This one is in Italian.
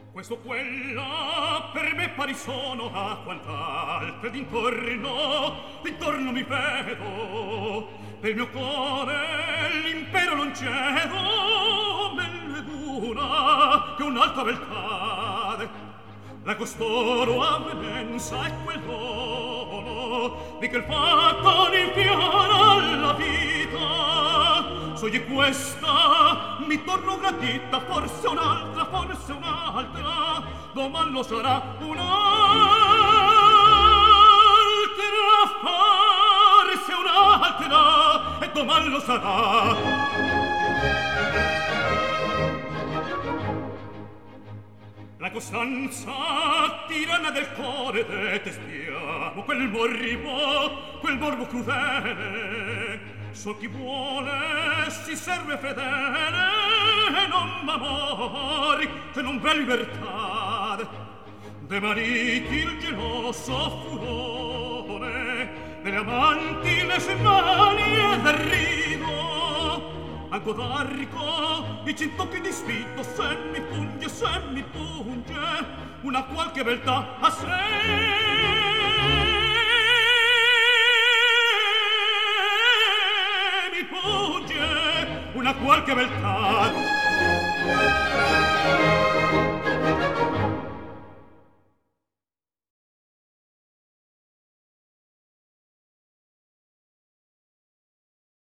Questo quella per me pari sono a quant'altre d'intorno mi vedo, per il mio cuore l'impero non cedo, me ne d'una che un'altra beltade, la costoro avvenenza e quel dono di che il fatto n'infiora alla vita, soglie questa mi torno gradita, forse un'altra, doman lo sarà forse un'altra, e doman lo sarà. La costanza tiranna del core detestiamo, quel morbo crudele, so chi vuole si serve fedele, non m'amori che non v'è libertà de mariti il geloso furore, delle amanti le smanie del rido, al codarco i cintocchi di sfitto, se mi punge una qualche beltà a sé. Una qualche beltà